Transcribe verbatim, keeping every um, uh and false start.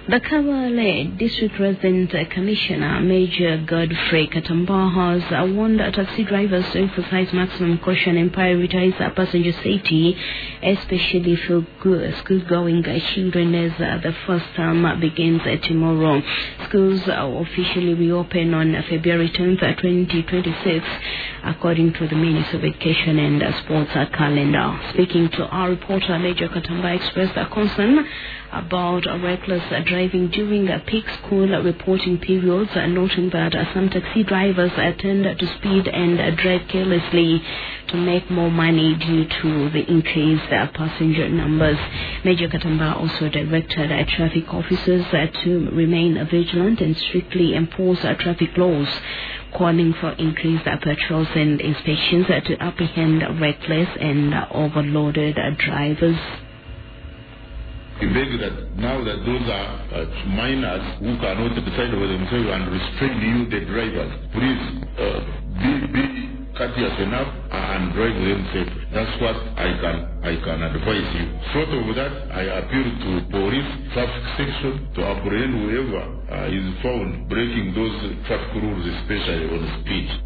The Kabale District Resident Commissioner, Major Godfrey Katamba, has uh, warned taxi drivers to emphasize maximum caution and prioritize uh, passenger safety, especially for school-going uh, children, as uh, the first term uh, begins uh, tomorrow. Schools uh, officially reopen on uh, February tenth, uh, twenty twenty-six, according to the Ministry of Education and uh, Sports uh, calendar. Speaking to our reporter, Major Katamba expressed a concern about uh, reckless uh, driving during uh, peak school uh, reporting periods, uh, noting that uh, some taxi drivers uh, tend to speed and uh, drive carelessly to make more money due to the increased uh, passenger numbers. Major Katamba also directed uh, traffic officers uh, to remain uh, vigilant and strictly enforce uh, traffic laws, calling for increased uh, patrols and inspections uh, to apprehend reckless and uh, overloaded uh, drivers. We beg that now that those are uh, minors who cannot decide for themselves and restrain you, the drivers, please uh, be, be courteous enough and drive them safely. That's what I can I can advise you. Short of that, I appeal to police traffic section to apprehend whoever uh, is found breaking those traffic rules, especially on speed.